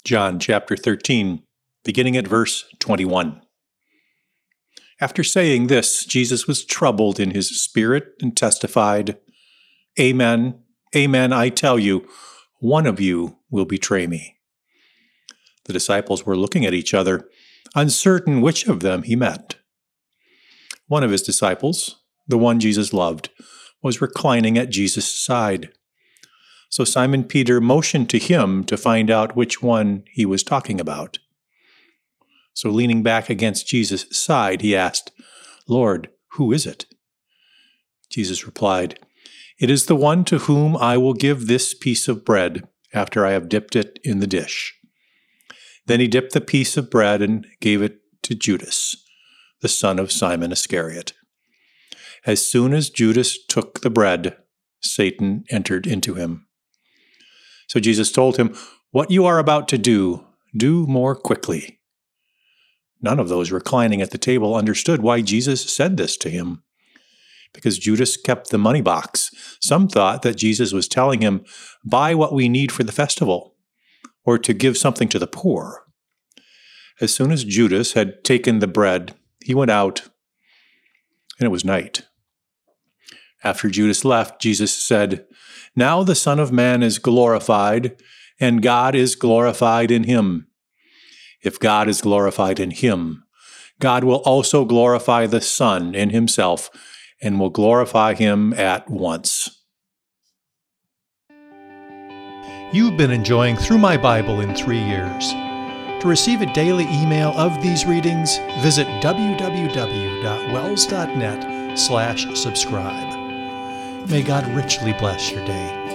John chapter 13, beginning at verse 21. After saying this, Jesus was troubled in his spirit and testified, "Amen, amen, I tell you, one of you will betray me." The disciples were looking at each other, uncertain which of them he meant. One of his disciples, the one Jesus loved, was reclining at Jesus' side. So Simon Peter motioned to him to find out which one he was talking about. So leaning back against Jesus' side, he asked, "Lord, who is it?" Jesus replied, "It is the one to whom I will give this piece of bread after I have dipped it in the dish." Then he dipped the piece of bread and gave it to Judas, the son of Simon Iscariot. As soon as Judas took the bread, Satan entered into him. So Jesus told him, "What you are about to do, do more quickly." None of those reclining at the table understood why Jesus said this to him. Because Judas kept the money box, some thought that Jesus was telling him, "Buy what we need for the festival," or to give something to the poor. As soon as Judas had taken the bread, he went out, and it was night. After Judas left, Jesus said, "Now the Son of Man is glorified, and God is glorified in him. If God is glorified in him, God will also glorify the Son in himself, and will glorify him at once." You've been enjoying Through My Bible in 3 Years. To receive a daily email of these readings, visit www.wells.net/subscribe. May God richly bless your day.